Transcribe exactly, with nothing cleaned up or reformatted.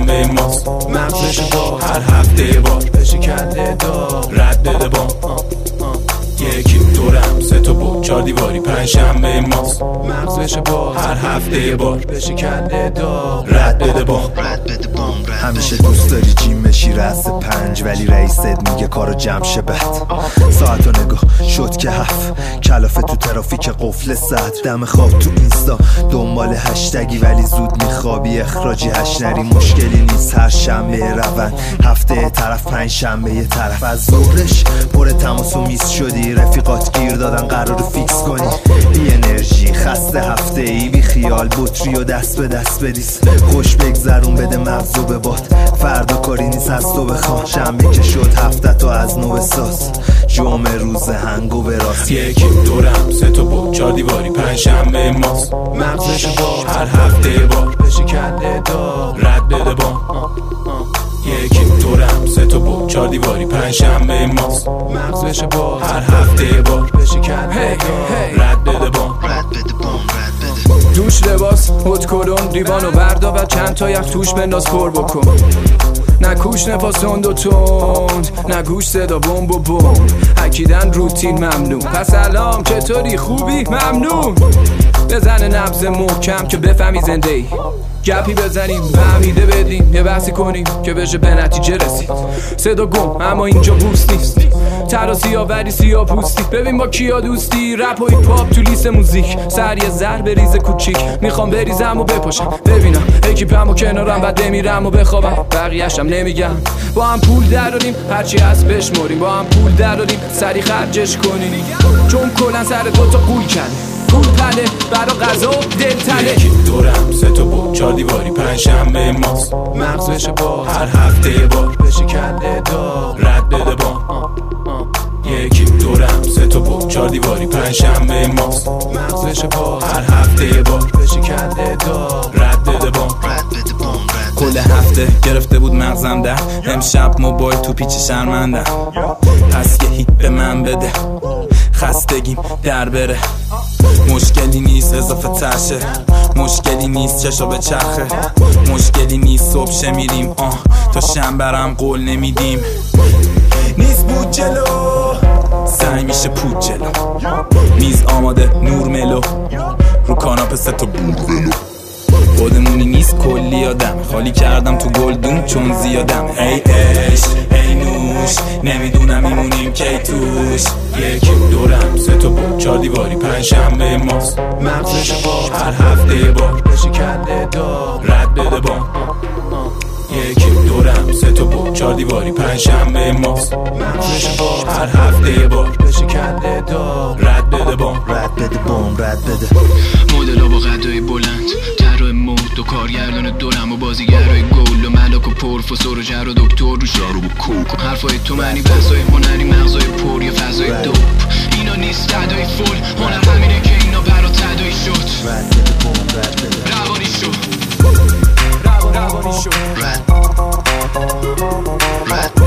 پنجشنبه ماست، مغزش باز هر هفته بار بشکنده دار رد بده بام. یکی دورم سه تا بود چار دیواری پنجشنبه ماست، مغزش باز هر هفته بار بشکنده دار رد بده بام. همیشه دوست داری جیم بشی رأس پنج، ولی رئیست میگه کارو جمع شه بد. ساعتو نگاه شد که هفت، کلافه تو ترافیک قفل صد. دم خواب تو اینستا دنبال هشتگی، ولی زود میخوابی اخراجی هشنری. مشکلی نیست هر شنبه روند، هفته طرف پنج شنبه یه طرف. از ظهرش پر تماس و میس شدی، رفیقات گیر دادن قرار فیکس کنی. بی انرژی خسته هفته ای، بی خیال بطری و دست به دست بدیس. خوش بگذرون بده مغزو به باد، فردا کاری نیست از تو بخواه. شنبه که شد هفته تو از نو بساز، جمعه روز هنگو به راست. یکی دورم سه تا بود چار دیواری پنجشنبه ماست، مغزش باز هر هفته بار بشکنده دار رد بده بام. یکی دورم سه تا بود چار دیواری پنجشنبه ماست، مغزش باز هر هفته بار بشکنده دار رد بده بام. دوش لباس هد کلون دیوانو بردا و چند تا یخ توش بنداز پر بکن. نه کوش نفاس تند و تند، نه گوش صدا بمب و بمب. اکیدن روتین ممنون، پس سلام چطوری خوبی ممنون. بزن نبض محکم که بفهمی زنده ای، گپی بزنیم فهمیده بدیم، یه بحثی کنیم که بشه به نتیجه رسید. صدا گم اما اینجا بوست نیست، ترا سیاه ولی سیاه پوستی. ببین با کیا دوستی، رپ و هیپ هاپ تو لیست موزیک. سر یه ذر بریزه کوچیک، میخوام بریزم و بپاشم ببینم اکیپم و کنارم بعد بمیرم و بخوابم. بقیه‌شم نمیگم، با هم پول دراریم هرچی هست بشمریم، با هم پول دراریم سری خرجش کنیم. چون کلن سر دوتا قول کرده پول پله برا غذا و دل تله. یکی دورم سه تا بود چار دیواری پنجشنبه ماست، مغزش باز هر هفته بار بشکنده دار رد بده بام. یکی دورم سه تا بود چار دیواری پنجشنبه ماست، مغزش باز هر هفته بار بشکنده دار رد بده بام. کل هفته گرفته بود مغزم ده، امشب موبایل تو پیچ شرمندم. پس یه هیت به من بده، خستگیم در بره. مشکلی نیست اضافه تشه، مشکلی نیست چشا به چرخه. مشکلی نیست صبح شه میریم آه تا شنبرم قول نمیدیم. نیست بود جلو سعی میشه پود جلو، میز آماده نور ملو، رو کاناپه سه تا بود ولو. خودمونی نیست کلی آدم، خالی کردم تو گلدون چون زیادم. ای عشق ای نوش نمیدونم میمونیم کی توش. یکی دورم سه تا بود چار دیواری پنجشنبه ماست، مغزش باز هر هفته بار بشکنده دار رد بده بام. یکی دورم سه تا بود چار دیواری پنجشنبه ماست، مغزش باز هر هفته بار بشکنده دار رد بده بام. رد بده بام رد بده. مدلا با قدای بلند، طراح مد و کارگردان دورم و بازیگرای گل و ملاک و پروفسور و جر و دکتر رو شارو و کوک. حرفای تو معنی بحثای هنری، مغزای پر یا فضای دوپ. اینا نیست تدایی فول، هنر همینه که اینا برا تدایی شد. رد بده بام رد بده. روانی شد روانی شد رد رد